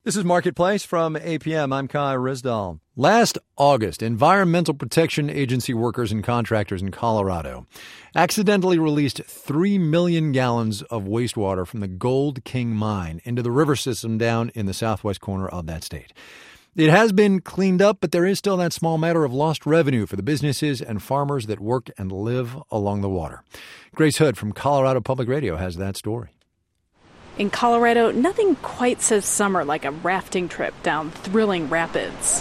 This is Marketplace from APM. I'm Kai Risdal. Last August, Environmental Protection Agency workers and contractors in Colorado accidentally released 3 million gallons of wastewater from the Gold King mine into the river system down in the southwest corner of that state. It has been cleaned up, but there is still that small matter of lost revenue for the businesses and farmers that work and live along the water. Grace Hood from Colorado Public Radio has that story. In Colorado, nothing quite says summer like a rafting trip down thrilling rapids.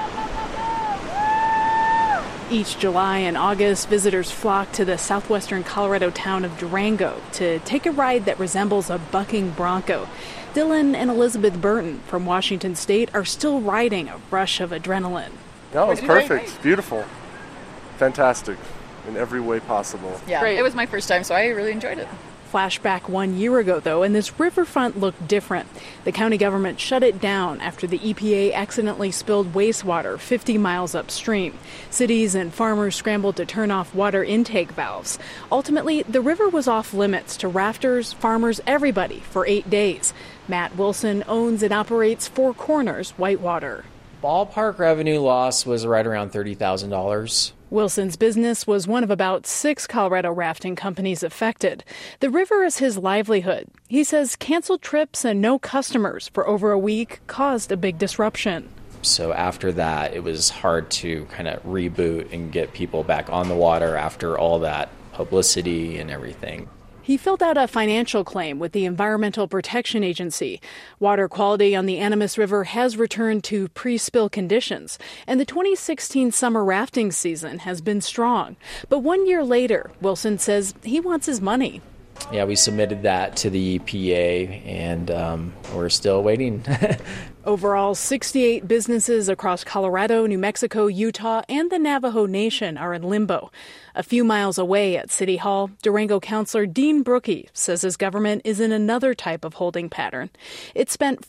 Each July and August, visitors flock to the southwestern Colorado town of Durango to take a ride that resembles a bucking bronco. Dylan and Elizabeth Burton from Washington State are still riding a rush of adrenaline. No, it was perfect. Beautiful. Fantastic in every way possible. Yeah, great. It was my first time, so I really enjoyed it. Flashback 1 year ago, though, and this riverfront looked different. The county government shut it down after the EPA accidentally spilled wastewater 50 miles upstream. Cities and farmers scrambled to turn off water intake valves. Ultimately, the river was off limits to rafters, farmers, everybody for 8 days. Matt Wilson owns and operates Four Corners Whitewater. Ballpark revenue loss was right around $30,000. Wilson's business was one of about 6 Colorado rafting companies affected. The river is his livelihood. He says canceled trips and no customers for over a week caused a big disruption. So after that, it was hard to kind of reboot and get people back on the water after all that publicity and everything. He filled out a financial claim with the Environmental Protection Agency. Water quality on the Animas River has returned to pre-spill conditions, and the 2016 summer rafting season has been strong. But 1 year later, Wilson says he wants his money. Yeah, we submitted that to the EPA, and we're still waiting. Overall, 68 businesses across Colorado, New Mexico, Utah, and the Navajo Nation are in limbo. A few miles away at City Hall, Durango Councilor Dean Brookie says his government is in another type of holding pattern. It spent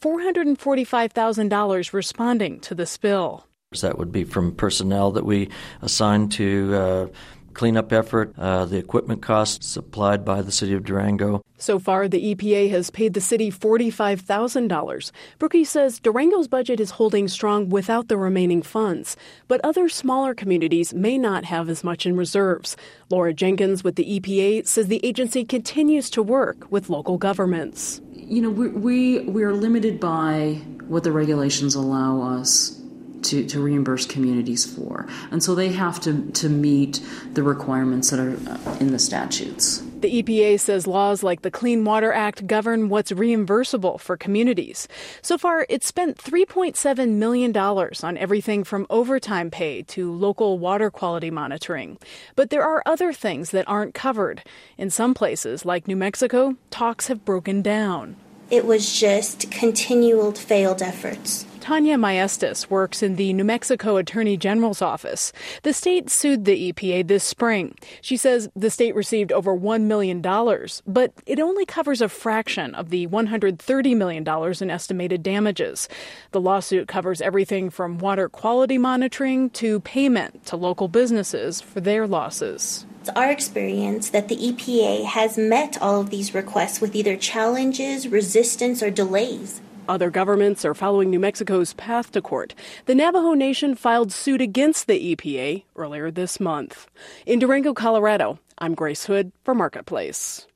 $445,000 responding to the spill. That would be from personnel that we assigned to cleanup effort, the equipment costs supplied by the city of Durango. So far, the EPA has paid the city $45,000. Brookie says Durango's budget is holding strong without the remaining funds, but other smaller communities may not have as much in reserves. Laura Jenkins with the EPA says the agency continues to work with local governments. You know, we are limited by what the regulations allow us to reimburse communities for. And so they have to meet the requirements that are in the statutes. The EPA says laws like the Clean Water Act govern what's reimbursable for communities. So far, it's spent $3.7 million on everything from overtime pay to local water quality monitoring. But there are other things that aren't covered. In some places, like New Mexico, talks have broken down. It was just continual failed efforts. Tanya Maestas works in the New Mexico Attorney General's office. The state sued the EPA this spring. She says the state received over $1 million, but it only covers a fraction of the $130 million in estimated damages. The lawsuit covers everything from water quality monitoring to payment to local businesses for their losses. It's our experience that the EPA has met all of these requests with either challenges, resistance, or delays. Other governments are following New Mexico's path to court. The Navajo Nation filed suit against the EPA earlier this month. In Durango, Colorado, I'm Grace Hood for Marketplace.